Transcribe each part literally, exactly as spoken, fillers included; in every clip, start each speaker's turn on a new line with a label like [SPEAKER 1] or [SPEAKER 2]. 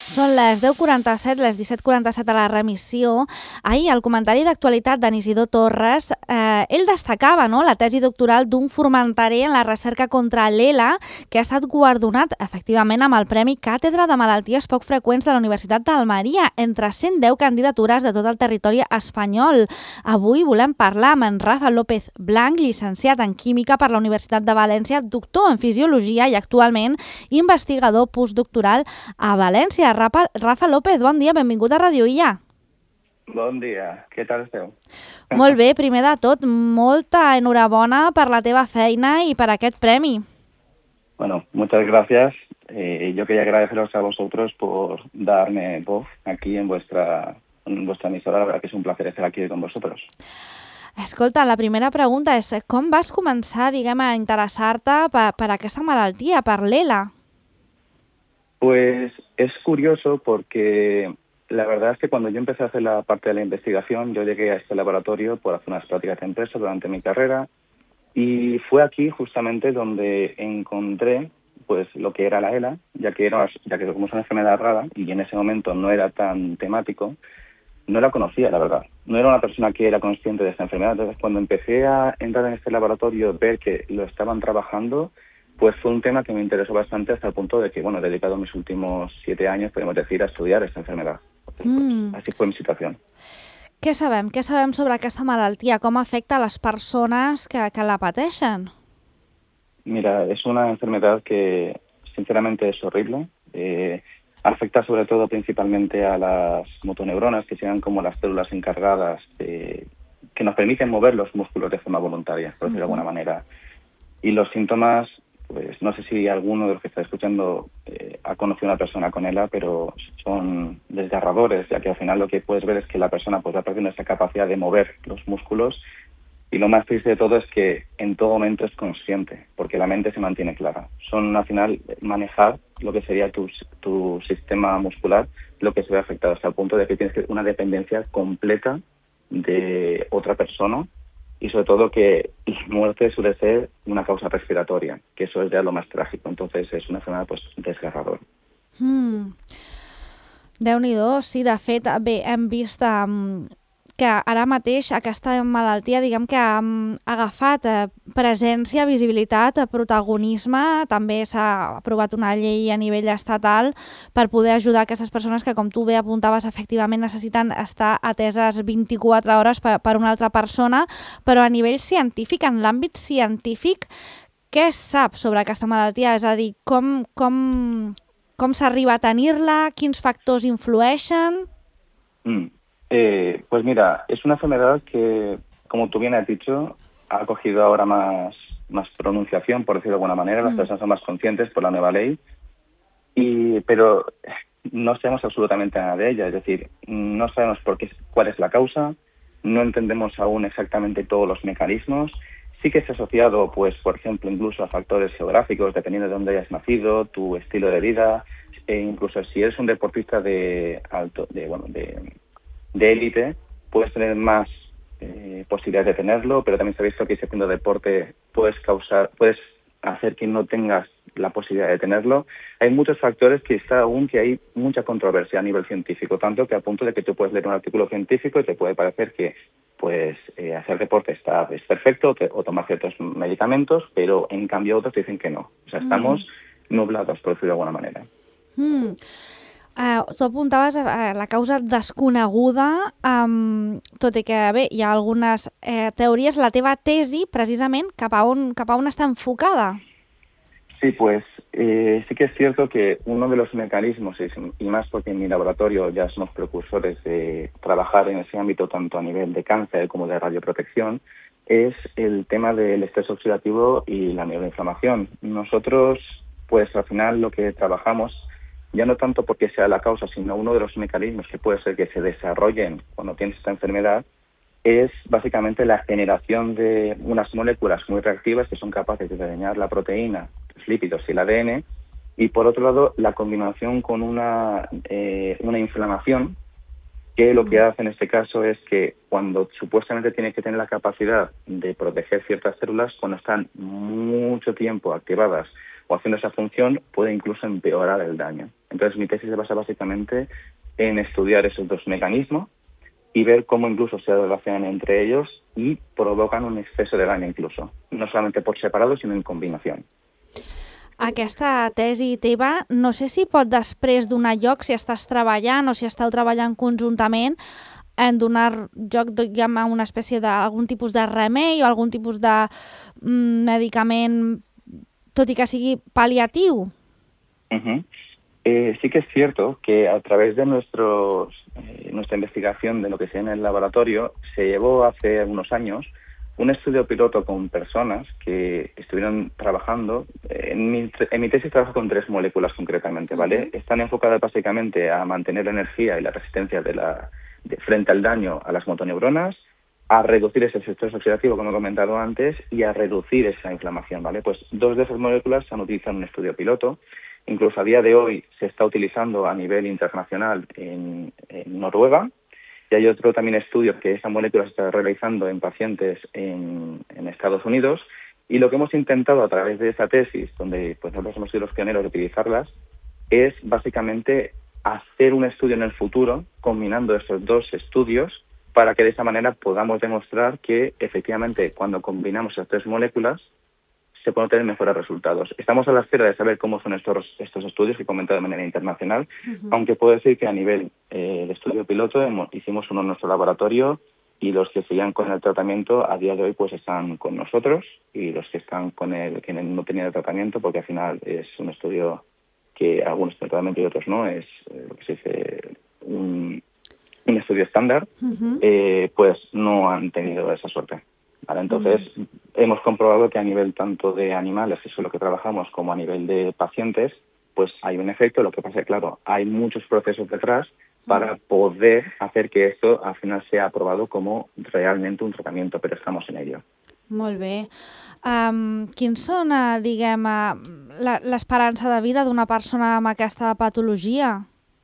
[SPEAKER 1] Són les deu quaranta-set, les disset quaranta-set a la remissió. Ahir, al comentari d'actualitat d'en Isidor Torres, eh, ell destacava no, la tesi doctoral d'un formenterer en la recerca contra l'ELA, que ha estat guardonat, efectivament, amb el Premi Càtedra de Malalties Poc Freqüents de la Universitat d'Almeria, entre cent deu candidatures de tot el territori espanyol. Avui volem parlar amb en Rafa López Blanch, llicenciat en Química per la Universitat de València, doctor en Fisiologia i actualment investigador postdoctoral a València. Rafa, Rafa López, bon dia, benvingut a Ràdio Illa.
[SPEAKER 2] Bon dia, què tal esteu?
[SPEAKER 1] Molt bé, primer de tot, molta enhorabona per la teva feina y per aquest premi.
[SPEAKER 2] Bueno, muchas gracias. Eh, yo quería agradeceros a vosotros por darme voz aquí en vuestra, en vuestra emisora. La verdad que es un placer estar aquí con vosotros.
[SPEAKER 1] Escolta, la primera pregunta és com vas començar, diguem, a interessar-te per, per aquesta malaltia, per l'ELA?
[SPEAKER 2] Pues es curioso porque la verdad es que cuando yo empecé a hacer la parte de la investigación, yo llegué a este laboratorio por hacer unas prácticas de empresa durante mi carrera y fue aquí justamente donde encontré pues lo que era la ELA, ya que, era, ya que como es una enfermedad rara y en ese momento no era tan temático, no la conocía, la verdad. No era una persona que era consciente de esta enfermedad. Entonces, cuando empecé a entrar en este laboratorio, ver que lo estaban trabajando, pues fue un tema que me interesó bastante hasta el punto de que, bueno, he dedicado mis últimos siete años, podemos decir, a estudiar esta enfermedad. Mm. Pues, así fue mi situación.
[SPEAKER 1] Què sabem? Què sabem sobre aquesta malaltia? Com afecta a les persones que, que la pateixen?
[SPEAKER 2] Mira, es una enfermedad que sinceramente es horrible. Eh, afecta sobre todo principalmente a las motoneuronas, que sean como las células encargadas de, que nos permiten mover los músculos de forma voluntaria, por decirlo uh-huh. de alguna manera. Y los síntomas, pues no sé si alguno de los que está escuchando eh, ha conocido a una persona con ELA, pero son desgarradores, ya que al final lo que puedes ver es que la persona pues, va perdiendo esa capacidad de mover los músculos, y lo más triste de todo es que en todo momento es consciente, porque la mente se mantiene clara. Son al final manejar lo que sería tu, tu sistema muscular, lo que se ve afectado hasta el punto de que tienes una dependencia completa de otra persona, y sobre todo que la muerte suele ser una causa respiratoria, que eso es ya lo más trágico. Entonces es una enfermedad pues, desgarradora.
[SPEAKER 1] Mm. Déu-n'hi-do, sí, de fet, bé, hem vist um, que ara mateix aquesta malaltia, diguem que ha um, agafat eh, presència, visibilitat, protagonisme. També s'ha aprovat una llei a nivell estatal per poder ajudar aquestes persones que, com tu bé apuntaves, efectivament necessiten estar ateses vint-i-quatre hores per, per una altra persona, però a nivell científic, en l'àmbit científic, què es sap sobre aquesta malaltia? És a dir, com, com, com s'arriba a tenir-la? Quins factors influeixen?
[SPEAKER 2] Mm. Eh, pues mira, es una enfermedad que, como tú bien has dicho, ha cogido ahora más, más pronunciación, por decirlo de alguna manera. Las mm. personas son más conscientes por la nueva ley, y, pero no sabemos absolutamente nada de ella. Es decir, no sabemos por qué, cuál es la causa, no entendemos aún exactamente todos los mecanismos. Sí que se ha asociado, pues, por ejemplo, incluso a factores geográficos, dependiendo de dónde hayas nacido, tu estilo de vida, e incluso si eres un deportista de alto, de bueno, de de élite, puedes tener más eh, posibilidades de tenerlo, pero también se ha visto que si haciendo deporte puedes causar, puedes hacer que no tengas la posibilidad de tenerlo. Hay muchos factores que está aún que hay mucha controversia a nivel científico, tanto que a punto de que tú puedes leer un artículo científico y te puede parecer que pues eh, hacer deporte está es perfecto te, o tomar ciertos medicamentos, pero en cambio otros dicen que no. O sea, estamos mm. nublados, por decirlo de alguna manera.
[SPEAKER 1] Mm. Uh, tu apuntaves a la causa desconeguda, um, tot i que bé, hi ha algunes eh, teories. La teva tesi, precisament, cap a on, cap a on està enfocada?
[SPEAKER 2] Sí, pues eh, sí que es cierto que uno de los mecanismos, y más porque en mi laboratorio ya somos precursores de trabajar en ese ámbito tanto a nivel de cáncer como de radioprotección, es el tema del estrés oxidativo y la neuroinflamación. Nosotros, pues al final lo que trabajamos, ya no tanto porque sea la causa, sino uno de los mecanismos que puede ser que se desarrollen cuando tienes esta enfermedad, es básicamente la generación de unas moléculas muy reactivas que son capaces de dañar la proteína, los lípidos y el A D N, y por otro lado la combinación con una, eh, una inflamación que lo que hace en este caso es que cuando supuestamente tiene que tener la capacidad de proteger ciertas células, cuando están mucho tiempo activadas o haciendo esa función, puede incluso empeorar el daño. Entonces mi tesis se basa básicamente en estudiar esos dos mecanismos y ver cómo incluso se relacionan entre ellos y provocan un exceso de daño incluso, no solamente por separado, sino en combinación.
[SPEAKER 1] Aquesta tesi teva, no sé si pot després donar lloc, si estàs treballant o si esteu treballant conjuntament, en donar lloc, diguem, a una espècie d'algun tipus de remei o algun tipus de mm, medicament, tot i que sigui paliatiu.
[SPEAKER 2] Uh-huh. Eh, sí que es cierto que a través de nuestros, eh, nuestra investigación de lo que se en el laboratorio, se llevó hace unos años un estudio piloto con personas que estuvieron trabajando. En mi, en mi tesis trabajo con tres moléculas concretamente, ¿vale? Uh-huh. Están enfocadas básicamente a mantener la energía y la resistencia de la, de, frente al daño a las motoneuronas, a reducir ese estrés oxidativo, como he comentado antes, y a reducir esa inflamación, ¿vale? Pues dos de esas moléculas se han utilizado en un estudio piloto. Incluso a día de hoy se está utilizando a nivel internacional en, en Noruega. Y hay otro también estudio que esa molécula se está realizando en pacientes en, en Estados Unidos. Y lo que hemos intentado a través de esa tesis, donde pues, nosotros hemos sido los pioneros de utilizarlas, es básicamente hacer un estudio en el futuro combinando esos dos estudios para que de esa manera podamos demostrar que efectivamente cuando combinamos esas tres moléculas se pueden obtener mejores resultados. Estamos a la espera de saber cómo son estos, estos estudios que he comentado de manera internacional, uh-huh. aunque puedo decir que a nivel eh, de estudio piloto hemos, hicimos uno en nuestro laboratorio y los que seguían con el tratamiento a día de hoy pues están con nosotros y los que están con el que no tenían el tratamiento, porque al final es un estudio que algunos tienen tratamiento y otros no, es eh, lo que se dice un, un estudio estándar, uh-huh. eh, pues no han tenido esa suerte. ¿Vale? Entonces, mm. hemos comprobado que a nivel tanto de animales, que es lo que trabajamos, como a nivel de pacientes, pues hay un efecto. Lo que pasa es que, claro, hay muchos procesos detrás para poder hacer que esto al final sea aprobado como realmente un tratamiento, pero estamos en ello.
[SPEAKER 1] Molt bé. Um, quins són, uh, diguem, uh, l'esperança de vida d'una persona amb aquesta patologia?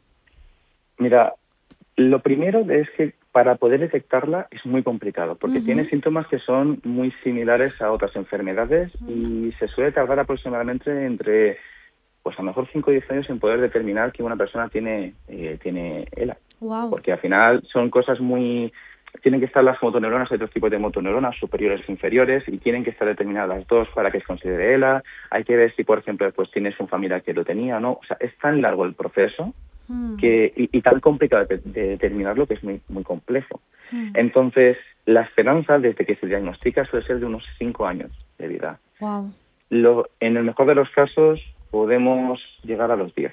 [SPEAKER 2] Mira, lo primero es que para poder detectarla es muy complicado, porque uh-huh. tiene síntomas que son muy similares a otras enfermedades uh-huh. y se suele tardar aproximadamente entre, pues a lo mejor cinco o diez años en poder determinar que una persona tiene, eh, tiene E L A.
[SPEAKER 1] Wow.
[SPEAKER 2] Porque al final son cosas muy... Tienen que estar las motoneuronas, hay otros tipos de motoneuronas, superiores e inferiores, y tienen que estar determinadas las dos para que se considere E L A. Hay que ver si, por ejemplo, pues tienes un familiar que lo tenía o no. O sea, es tan largo el proceso que, y, y tan complicado de, de determinarlo que es muy, muy complejo. Mm. Entonces, la esperanza desde que se diagnostica suele ser de unos cinco años de vida.
[SPEAKER 1] Wow.
[SPEAKER 2] Lo, en el mejor de los casos podemos llegar a los diez,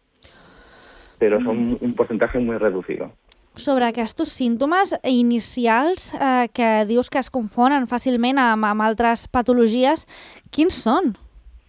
[SPEAKER 2] pero mm. son un porcentaje muy reducido.
[SPEAKER 1] Sobre aquests símptomes inicials eh, que dius que es confonen fàcilment amb, amb altres patologies, quins són?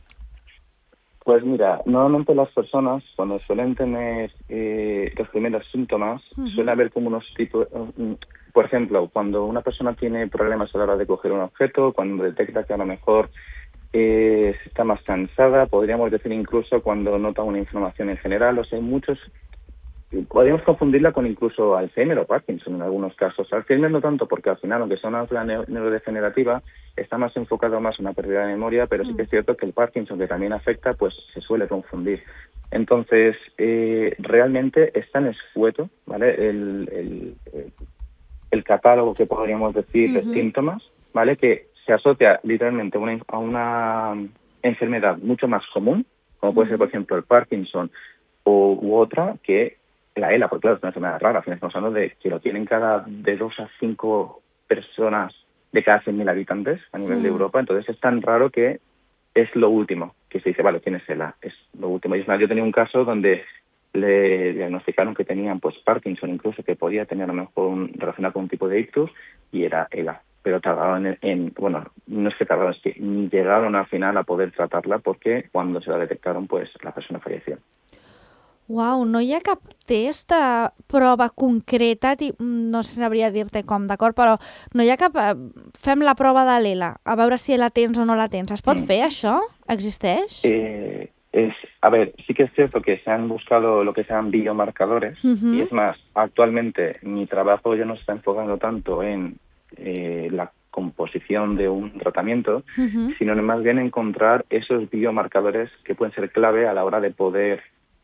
[SPEAKER 2] Pues mira, normalmente las personas cuando suelen tener eh, los primeros síntomas uh-huh. suele haber como unos tipos, um, por ejemplo, cuando una persona tiene problemas a la hora de coger un objeto, cuando detecta que a lo mejor eh, está más cansada, podríamos decir incluso cuando nota una inflamación en general, o sea, hay muchos, podríamos confundirla con incluso Alzheimer o Parkinson en algunos casos. Alzheimer no tanto porque al final, aunque sea una enfermedad neurodegenerativa, está más enfocado más en una pérdida de memoria, pero sí que es cierto que el Parkinson, que también afecta, pues se suele confundir. Entonces, eh, realmente es tan escueto, ¿vale? El, el, el, el catálogo que podríamos decir uh-huh. de síntomas, ¿vale? Que se asocia literalmente a una, a una enfermedad mucho más común, como puede uh-huh. ser, por ejemplo, el Parkinson o, u otra, que la E L A, porque claro, es una enfermedad rara. Al final estamos hablando de que lo tienen cada de dos a cinco personas de cada cien mil habitantes a nivel mm. de Europa. Entonces es tan raro que es lo último que se dice, vale, tienes E L A, es lo último. Y es más, yo tenía un caso donde le diagnosticaron que tenían pues Parkinson, incluso que podía tener a lo mejor un, relacionado con un tipo de ictus, y era E L A. Pero tardaron en, en, bueno, no es que tardaron, es que ni llegaron al final a poder tratarla porque cuando se la detectaron, pues la persona falleció.
[SPEAKER 1] Uau, no hi ha cap test, uh, prova concreta, no sabria dir-te com, d'acord? Però no hi ha cap... Uh, fem la prova de l'E L A, a veure si la tens o no la tens. Es pot mm. fer, això? ¿Existeix?
[SPEAKER 2] Eh, es, a ver, sí que es cierto que se han buscado lo que sean biomarcadores, uh-huh. y es más, actualmente mi trabajo ya no se está enfocando tanto en eh, la composición de un tratamiento, uh-huh. sino más bien encontrar esos biomarcadores que pueden ser clave a la hora de poder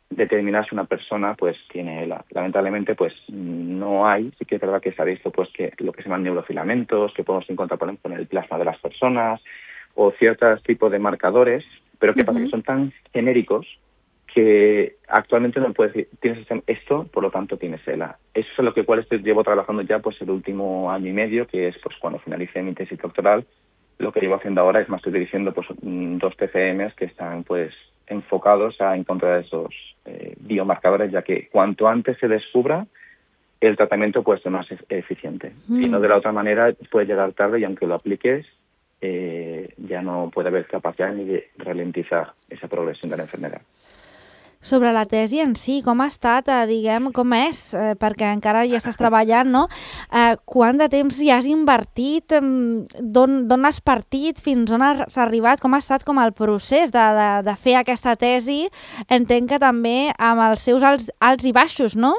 [SPEAKER 2] determinar si una persona pues tiene ELA. Lamentablemente pues no hay, sí que es verdad que se ha visto pues que lo que se llaman neurofilamentos, que podemos encontrar por ejemplo en el plasma de las personas, o ciertos tipos de marcadores, pero ¿qué pasa?
[SPEAKER 1] Ujú.
[SPEAKER 2] Que son tan genéricos que actualmente no puedes decir, tienes esto, por lo tanto tienes ELA. Eso es lo que cual estoy, llevo trabajando ya pues el último año y medio, que es pues cuando finalice mi tesis doctoral. Lo que llevo haciendo ahora es más estoy dirigiendo pues dos T C Ms que están pues enfocados a encontrar esos eh, biomarcadores, ya que cuanto antes se descubra, el tratamiento puede ser más e- eficiente.
[SPEAKER 1] Mm.
[SPEAKER 2] Si no, de la otra manera puede llegar tarde y aunque lo apliques, eh, ya no puede haver capacitat ni de ralentizar esa progressió de la enfermedad.
[SPEAKER 1] Sobre la tesi en si, com ha estat, eh, diguem, com és, eh, perquè encara hi estàs treballant, no? Eh, quant de temps hi has invertit? Em, D'on d'on has partit? Fins on has arribat? Com ha estat com el procés de, de, de fer aquesta tesi? Entenc que també amb els seus alts, alts i baixos, no?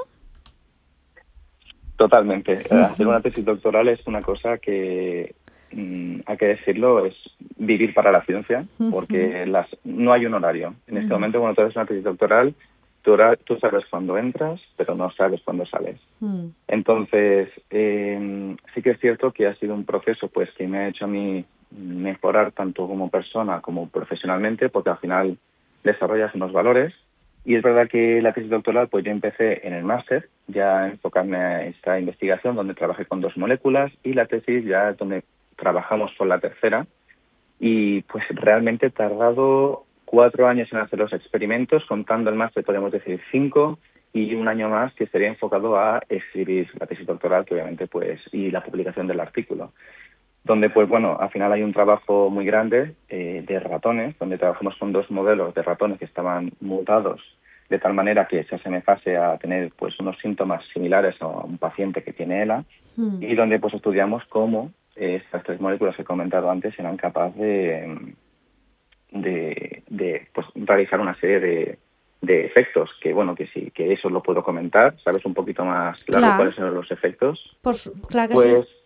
[SPEAKER 2] Totalmente. Hacer una tesis doctoral es una cosa que, mm, hay que decirlo, es vivir para la ciencia, porque las, no hay un horario. En este momento, cuando tú haces una tesis doctoral, tú, hora- tú sabes cuándo entras, pero no sabes cuándo sales.
[SPEAKER 1] Mm.
[SPEAKER 2] Entonces, eh, sí que es cierto que ha sido un proceso pues que me ha hecho a mí mejorar tanto como persona como profesionalmente, porque al final desarrollas unos valores. Y es verdad que la tesis doctoral, pues yo empecé en el máster, ya a enfocarme a esta investigación, donde trabajé con dos moléculas, y la tesis ya es donde trabajamos con la tercera. Y pues realmente he tardado cuatro años en hacer los experimentos, contando el máster podemos decir cinco, y un año más que sería enfocado a escribir la tesis doctoral, que obviamente pues, y la publicación del artículo. Donde, pues bueno, al final hay un trabajo muy grande eh, de ratones, donde trabajamos con dos modelos de ratones que estaban mutados de tal manera que se asemejase a tener pues unos síntomas similares a un paciente que tiene ELA,
[SPEAKER 1] Mm.
[SPEAKER 2] y donde pues estudiamos cómo eh, estas tres moléculas que he comentado antes eran capaces de, de, de pues, realizar una serie de, de efectos, que bueno, que sí, que eso lo puedo comentar, ¿sabes un poquito más claro
[SPEAKER 1] Clar.
[SPEAKER 2] cuáles son los efectos?
[SPEAKER 1] Por su- clar que
[SPEAKER 2] Pues
[SPEAKER 1] sí.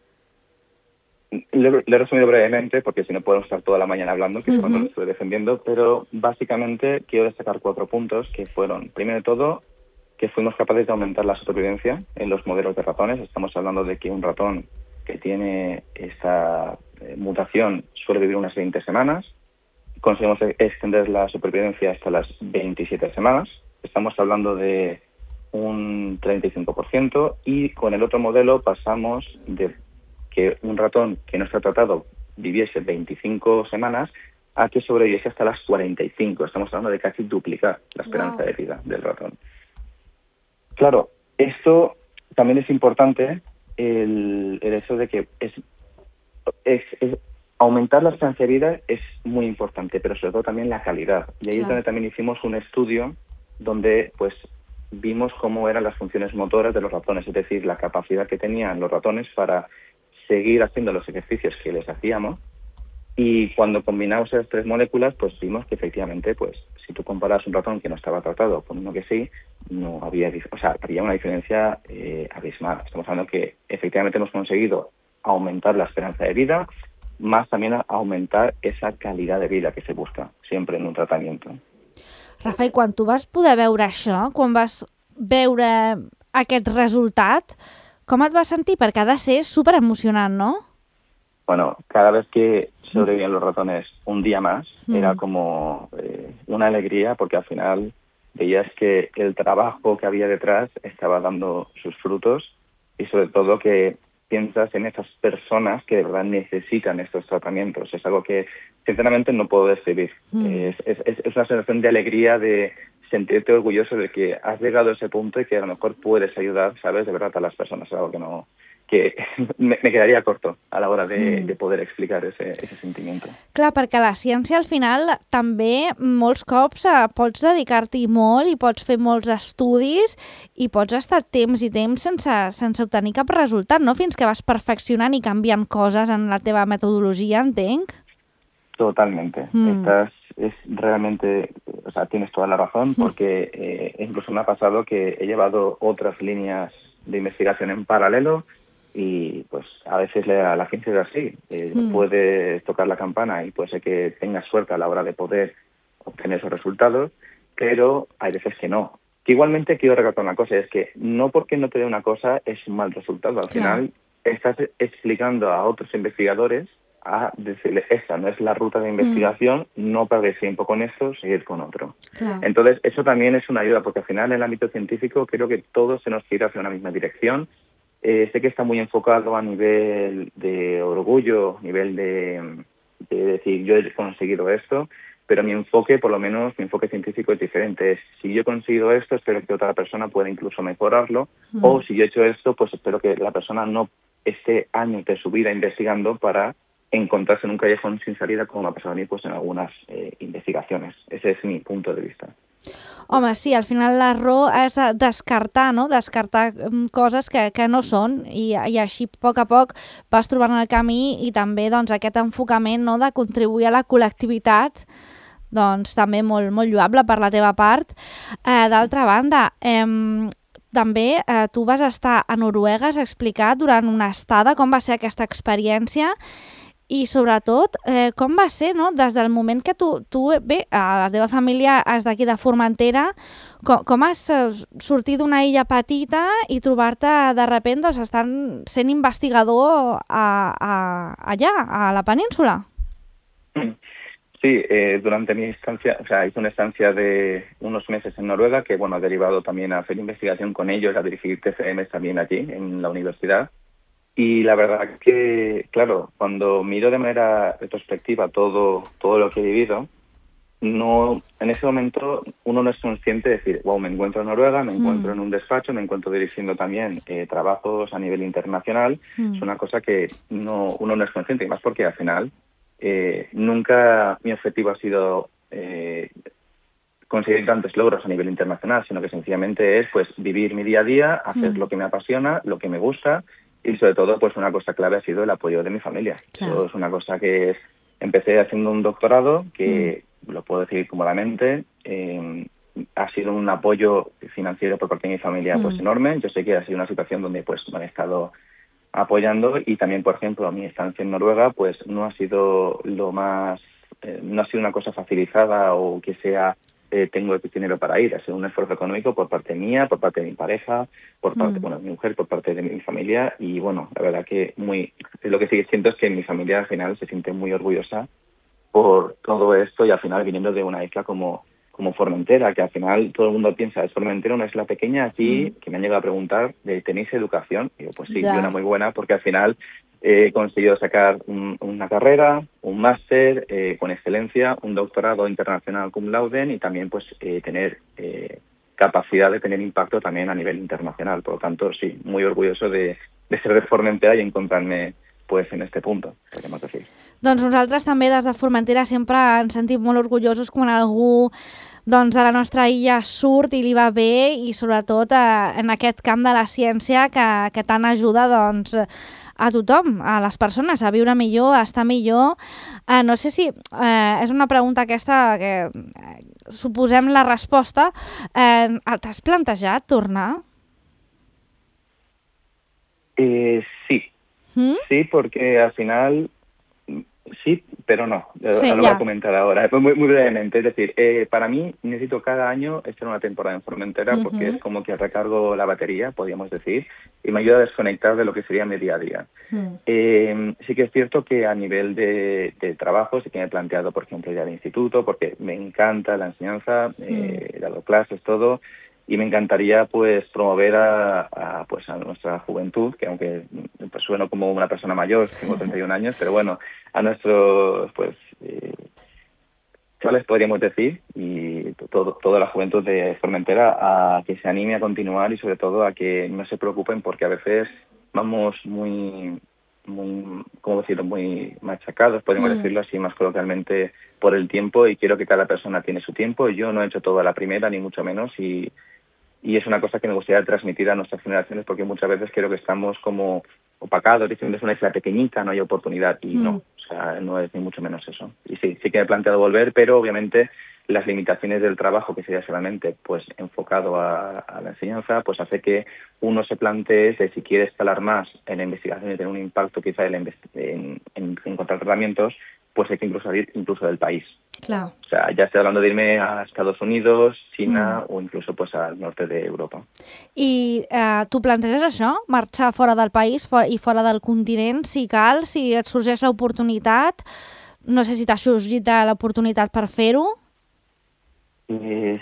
[SPEAKER 2] le, le he resumido brevemente, porque si no podemos estar toda la mañana hablando, que es cuando
[SPEAKER 1] Ujú.
[SPEAKER 2] lo estoy defendiendo, pero básicamente quiero destacar cuatro puntos que fueron, primero de todo, que fuimos capaces de aumentar la supervivencia en los modelos de ratones. Estamos hablando de que un ratón que tiene esta eh, mutación suele vivir unas veinte semanas. Conseguimos e- extender la supervivencia hasta las veintisiete semanas. Estamos hablando de un treinta y cinco por ciento, y con el otro modelo pasamos de que un ratón que no está tratado viviese veinticinco semanas a que sobreviviese hasta las cuarenta y cinco. Estamos hablando de casi duplicar la esperanza
[SPEAKER 1] Wow.
[SPEAKER 2] de vida del ratón. Claro, esto también es importante, el, el hecho de que es, es, es- aumentar la esperanza de vida es muy importante, pero sobre todo también la calidad. Y ahí es
[SPEAKER 1] Claro.
[SPEAKER 2] donde también hicimos un estudio donde pues vimos cómo eran las funciones motoras de los ratones, es decir, la capacidad que tenían los ratones para seguir haciendo los ejercicios que les hacíamos. Y cuando combinamos esas tres moléculas, pues vimos que efectivamente, pues si tú comparas un ratón que no estaba tratado con uno que sí, no había, dif- o sea, había una diferencia eh, abismal. Estamos hablando que efectivamente hemos conseguido aumentar la esperanza de vida, más también a- aumentar esa calidad de vida que se busca siempre en un tratamiento.
[SPEAKER 1] Rafa, i quan tu vas poder veure això, quan vas veure aquest resultat, com et vas sentir? Perquè ha de ser super emocionant, no?
[SPEAKER 2] Bueno, cada vez que sobrevivían los ratones un día más,
[SPEAKER 1] Mm.
[SPEAKER 2] era como eh, una alegría, porque al final veías que el trabajo que había detrás estaba dando sus frutos, y sobre todo que piensas en esas personas que de verdad necesitan estos tratamientos. Es algo que sinceramente no puedo describir.
[SPEAKER 1] Mm.
[SPEAKER 2] Es, es, es es una sensación de alegría, de sentirte orgulloso de que has llegado a ese punto y que a lo mejor puedes ayudar, ¿sabes?, de verdad a las personas. Es algo que no que me, me quedaría corto a la hora de,
[SPEAKER 1] Mm.
[SPEAKER 2] de poder explicar ese, ese sentimiento.
[SPEAKER 1] Clar, perquè la ciència al final també molts cops eh, pots dedicar-t'hi molt i pots fer molts estudis i pots estar temps i temps sense, sense obtenir cap resultat, no? Fins que vas perfeccionant i canviant coses en la teva metodologia, entenc.
[SPEAKER 2] Totalmente.
[SPEAKER 1] Mm.
[SPEAKER 2] Estás, es realmente, o sea, tienes toda la razón, porque eh, incluso me ha pasado que he llevado otras líneas de investigación en paralelo, y pues a veces la, la ciencia es así. Eh,
[SPEAKER 1] Mm.
[SPEAKER 2] Puedes tocar la campana y puede ser que tengas suerte a la hora de poder obtener esos resultados, pero hay veces que no. Que igualmente quiero recalcar una cosa, es que no porque no te dé una cosa es un mal resultado. Al
[SPEAKER 1] Claro.
[SPEAKER 2] final estás explicando a otros investigadores a decirles, esta no es la ruta de investigación, mm. no perdáis tiempo con esto, seguir con otro.
[SPEAKER 1] Claro.
[SPEAKER 2] Entonces, eso también es una ayuda, porque al final en el ámbito científico creo que todo se nos gira hacia una misma dirección. Eh, sé que está muy enfocado a nivel de orgullo, nivel de, de decir, yo he conseguido esto, pero mi enfoque, por lo menos, mi enfoque científico es diferente. Es, si yo he conseguido esto, espero que otra persona pueda incluso mejorarlo, mm. o si yo he hecho esto, pues espero que la persona no esté años de su vida investigando para encontrarse en un callejón sin salida, como me ha pasado a mí pues, en algunas eh, investigaciones. Ese es mi punto de vista.
[SPEAKER 1] Home, sí, al final l'error és descartar, no? Descartar coses que, que no són i, i així a poc a poc vas trobant el camí i també doncs, aquest enfocament, no, de contribuir a la col·lectivitat, doncs també molt, molt lloable per la teva part. Eh, D'altra banda, eh, també eh, tu vas estar a Noruega, has explicat durant una estada com va ser aquesta experiència. I, sobretot, eh, com va ser, no? Des del moment que tu, tu bé, la teva família és d'aquí de Formentera, com, com has sortit d'una illa petita i trobar-te de repent doncs, estant sent investigador a, a, allà, a la península?
[SPEAKER 2] Sí, eh, durante mi estancia, o sea, hice una estancia de unos meses en Noruega, que bueno, ha derivado también a hacer investigación con ellos, a dirigir T C Ms también allí, en la universidad. Y la verdad que, claro, cuando miro de manera retrospectiva todo, todo lo que he vivido, no, en ese momento uno no es consciente de decir, wow, me encuentro en Noruega, me mm. encuentro en un despacho, me encuentro dirigiendo también eh, trabajos a nivel internacional. Mm. Es una cosa que no, uno no es consciente, y más porque al final eh, nunca mi objetivo ha sido eh, conseguir tantos logros a nivel internacional, sino que sencillamente es pues vivir mi día a día, hacer mm. lo que me apasiona, lo que me gusta. Y sobre todo, pues una cosa clave ha sido el apoyo de mi familia. Claro. Eso es una cosa que es, empecé haciendo un doctorado, que mm. lo puedo decir cómodamente, eh, ha sido un apoyo financiero por parte de mi familia mm. pues enorme. Yo sé que ha sido una situación donde pues me han estado apoyando, y también, por ejemplo, mi estancia en Noruega pues no ha sido lo más, eh, no ha sido una cosa facilitada o que sea Eh, tengo dinero para ir. Ha sido un esfuerzo económico por parte mía, por parte de mi pareja, por parte, mm. bueno, de mi mujer, por parte de mi familia, y bueno, la verdad que muy, lo que sí que siento es que mi familia al final se siente muy orgullosa por todo esto, y al final viniendo de una isla como, como Formentera, que al final todo el mundo piensa, es Formentera, una isla pequeña aquí, mm. que me han llegado a preguntar, ¿tenéis educación? Y yo, pues sí, yeah. y una muy buena, porque al final he conseguido sacar un, una carrera, un máster eh, con excelencia, un doctorado internacional cum laude, y también pues eh, tener eh, capacidad de tener impacto también a nivel internacional. Por lo tanto, sí, muy orgulloso de, de ser de Formentera y encontrarme pues en este punto, podríamos decir.
[SPEAKER 1] Doncs nosaltres també des de Formentera sempre ens sentim molt orgullosos quan algú doncs, de la nostra illa surt i li va bé, i sobretot eh, en aquest camp de la ciència que, que tant ajuda doncs, a tothom, a les persones, a viure millor, a estar millor. Eh, no sé si eh, és una pregunta aquesta que eh, suposem la resposta. Eh, T'has plantejat tornar?
[SPEAKER 2] Eh, sí, ¿Mm? sí, porque al final sí, pero no. Sí, lo voy a comentar ahora, muy, muy brevemente. Es decir, eh, para mí necesito cada año estar una temporada en Formentera, uh-huh. porque es como que recargo la batería, podríamos decir, y me ayuda a desconectar de lo que sería mi día a día. Uh-huh. Eh, sí que es cierto que a nivel de, de trabajo sí que me he planteado, por ejemplo, ir al instituto, porque me encanta la enseñanza, uh-huh. eh, he dado clases, todo. Y me encantaría pues promover a, a pues a nuestra juventud, que aunque pues, sueno como una persona mayor, tengo treinta y un años, pero bueno, a nuestros pues eh, chavales podríamos decir, y todo, toda la juventud de Formentera, a que se anime a continuar, y sobre todo a que no se preocupen, porque a veces vamos muy, muy ¿cómo decirlo?, muy machacados, podemos sí. decirlo así más coloquialmente, por el tiempo, y quiero que cada persona tiene su tiempo. Yo no he hecho todo a la primera, ni mucho menos, y Y es una cosa que me gustaría transmitir a nuestras generaciones, porque muchas veces creo que estamos como opacados, diciendo es una isla pequeñita, no hay oportunidad, y mm. no, o sea, no es ni mucho menos eso. Y sí, sí que me he planteado volver, pero obviamente las limitaciones del trabajo, que sería solamente pues enfocado a, a la enseñanza, pues hace que uno se plantee de si quiere escalar más en la investigación y tener un impacto quizá en, en, en encontrar tratamientos, pues hay que incluso salir incluso del país.
[SPEAKER 1] Clar.
[SPEAKER 2] O sea, ya estoy hablando de irme a Estados Unidos, China mm. o incluso pues al norte de Europa.
[SPEAKER 1] I eh, tu planteges això? Marxar fora del país for i fora del continent, si cal, si et sorgeix l'oportunitat? No sé si t'ha sorgit l'oportunitat per fer-ho.
[SPEAKER 2] Eh,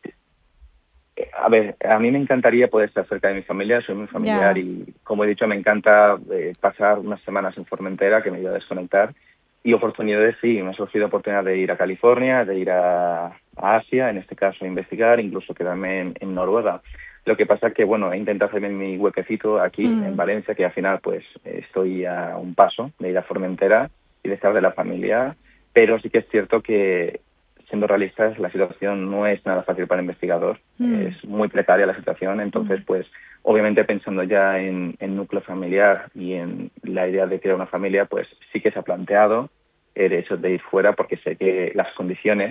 [SPEAKER 2] a ver, a mí me encantaría poder estar cerca de mi familia, soy muy familiar yeah. y como he dicho me encanta eh, pasar unas semanas en Formentera que me ayuda a desconectar. Y oportunidades, sí, me ha surgido oportunidad de ir a California, de ir a, a Asia, en este caso a investigar, incluso quedarme en, en Noruega. Lo que pasa es que, bueno, he intentado hacerme mi huequecito aquí mm. en Valencia, que al final pues estoy a un paso de ir a Formentera y de estar de la familia, pero sí que es cierto que, siendo realistas, la situación no es nada fácil para el investigador, mm. es muy precaria la situación, entonces mm. pues obviamente pensando ya en el núcleo familiar y en la idea de crear una familia, pues sí que se ha planteado el hecho de ir fuera porque sé que las condiciones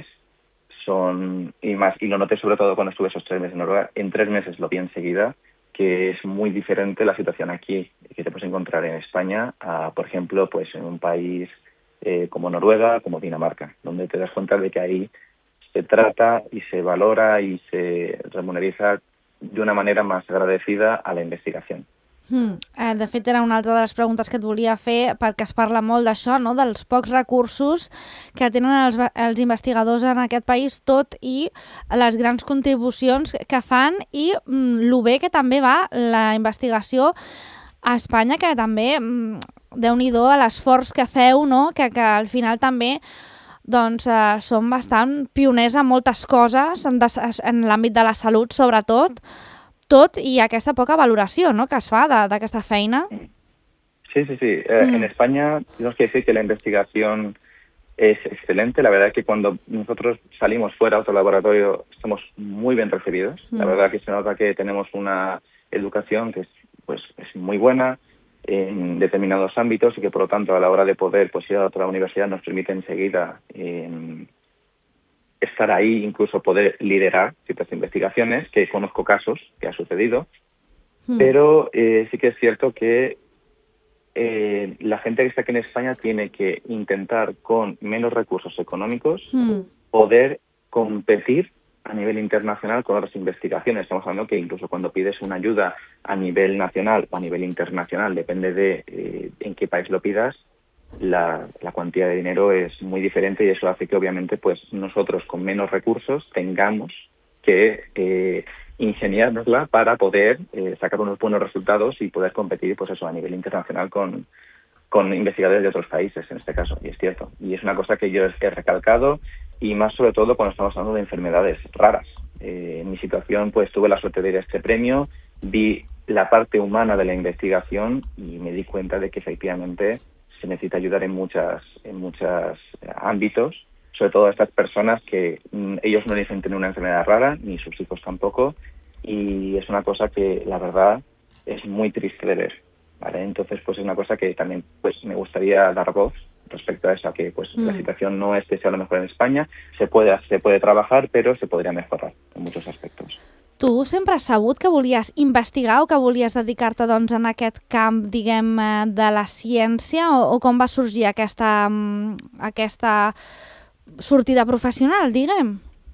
[SPEAKER 2] son, y más, y lo noté sobre todo cuando estuve esos tres meses en Noruega, en tres meses lo vi enseguida, que es muy diferente la situación aquí que te puedes encontrar en España a, por ejemplo, pues en un país eh, como Noruega, como Dinamarca, donde te das cuenta de que ahí se trata y se valora y se remuneriza de una manera más agradecida a la investigación.
[SPEAKER 1] Hmm. Eh, de fet, era una altra de les preguntes que et volia fer, perquè es parla molt d'això, no? Dels pocs recursos que tenen els, els investigadors en aquest país, tot i les grans contribucions que fan i mm, lo bé que també va la investigació a Espanya, que també, mm, déu-n'hi-do, l'esforç que feu, no? que, que al final també doncs, eh, són bastant pioners en moltes coses, en, en l'àmbit de la salut sobretot, tot i aquesta poca valoració, ¿no?, que es fa d'aquesta feina.
[SPEAKER 2] Sí, sí, sí. Eh, mm. En España tenemos que decir que la investigación es excelente. La verdad es que cuando nosotros salimos fuera a otro laboratorio estamos muy bien recibidos. Mm. La verdad que se nota que tenemos una educación que es, pues, es muy buena en determinados ámbitos y que por lo tanto a la hora de poder pues, ir a otra universidad nos permite enseguida eh, estar ahí, incluso poder liderar ciertas investigaciones, que conozco casos que ha sucedido, mm. pero eh, sí que es cierto que eh, la gente que está aquí en España tiene que intentar con menos recursos económicos mm. poder competir a nivel internacional con otras investigaciones. Estamos hablando que incluso cuando pides una ayuda a nivel nacional o a nivel internacional, depende de eh, en qué país lo pidas, La, la cuantía de dinero es muy diferente y eso hace que obviamente pues nosotros con menos recursos tengamos que eh, ingeniárnosla para poder eh, sacar unos buenos resultados y poder competir pues eso a nivel internacional con, con investigadores de otros países en este caso, y es cierto. Y es una cosa que yo he recalcado y más sobre todo cuando estamos hablando de enfermedades raras. Eh, en mi situación pues tuve la suerte de ir a este premio, vi la parte humana de la investigación y me di cuenta de que efectivamente se necesita ayudar en muchas en muchos ámbitos, sobre todo a estas personas que mm, ellos no dicen tener una enfermedad rara, ni sus hijos tampoco, y es una cosa que la verdad es muy triste de ver, ¿vale? Entonces pues es una cosa que también pues me gustaría dar voz respecto a eso, a que pues mm. la situación no es que sea lo mejor en España, se puede, se puede trabajar, pero se podría mejorar en muchos aspectos.
[SPEAKER 1] Tu sempre has sabut que volies investigar o que volies dedicar-te doncs, en aquest camp, diguem, de la ciència, o, o com va sorgir aquesta, aquesta sortida professional, diguem?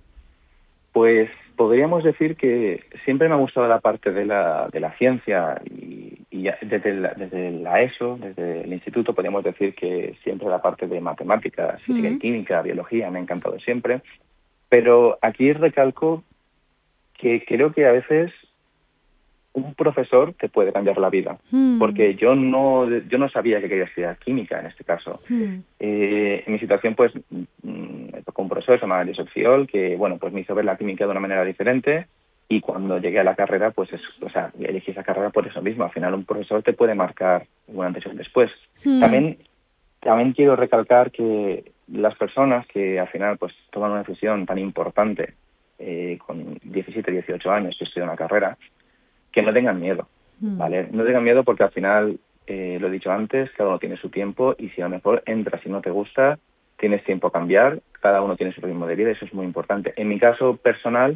[SPEAKER 2] Pues podríamos decir que siempre me ha gustado la parte de la, de la ciencia y, y desde, la, desde la ESO, desde el instituto, podríamos decir que siempre la parte de matemáticas, física mm. y química, biología, me ha encantado siempre, pero aquí recalco que creo que a veces un profesor te puede cambiar la vida, mm. porque yo no yo no sabía que quería estudiar química en este caso. Mm. Eh, en mi situación, pues, me tocó un profesor, se llamaba Josep Fiol, que, bueno, pues me hizo ver la química de una manera diferente, y cuando llegué a la carrera, pues, es, o sea, elegí esa carrera por eso mismo. Al final un profesor te puede marcar un antes y un después. Mm. También, también quiero recalcar que las personas que al final, pues, toman una decisión tan importante, Eh, con diecisiete, dieciocho años que estudian una carrera, que no tengan miedo, ¿vale? No tengan miedo porque al final, eh, lo he dicho antes, cada uno tiene su tiempo y si a lo mejor entras y no te gusta, tienes tiempo a cambiar, cada uno tiene su ritmo de vida, eso es muy importante. En mi caso personal,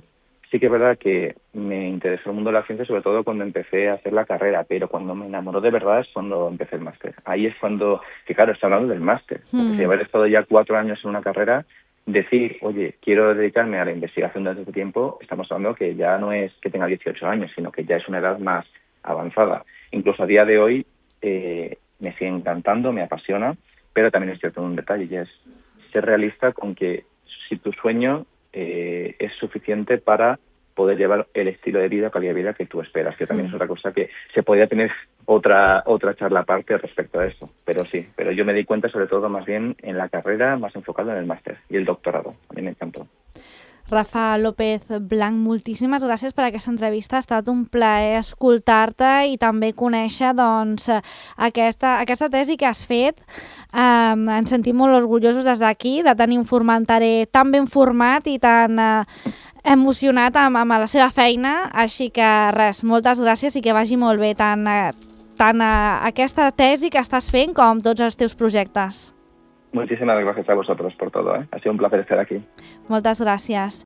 [SPEAKER 2] sí que es verdad que me interesó el mundo de la ciencia, sobre todo cuando empecé a hacer la carrera, pero cuando me enamoró de verdad es cuando empecé el máster. Ahí es cuando, que claro, está hablando del máster, porque
[SPEAKER 1] Mm.
[SPEAKER 2] si haber estado ya cuatro años en una carrera, decir, oye, quiero dedicarme a la investigación desde este tiempo, estamos hablando que ya no es que tenga dieciocho años, sino que ya es una edad más avanzada. Incluso a día de hoy eh, me sigue encantando, me apasiona, pero también es cierto un detalle, y es ser realista con que si tu sueño eh, es suficiente para poder llevar el estilo de vida, calidad de vida que tú esperas, que también
[SPEAKER 1] Mm.
[SPEAKER 2] es otra cosa que se podría tener otra otra charla aparte respecto a eso. Pero sí, pero yo me di cuenta sobre todo más bien en la carrera, más enfocado en el máster y el doctorado. A mí me encantó.
[SPEAKER 1] Rafa López Blanch, moltíssimes gràcies per aquesta entrevista. Ha estat un plaer escoltar-te i també conèixer doncs, aquesta, aquesta tesi que has fet. Um, ens sentim molt orgullosos des d'aquí de tenir un formentari tan ben format i tan uh, emocionat amb, amb la seva feina. Així que res, moltes gràcies i que vagi molt bé tant, uh, tant uh, aquesta tesi que estàs fent com tots els teus projectes.
[SPEAKER 2] Muchísimas gracias a vosotros por todo, ¿eh? Ha sido un placer estar aquí.
[SPEAKER 1] Moltes gràcies.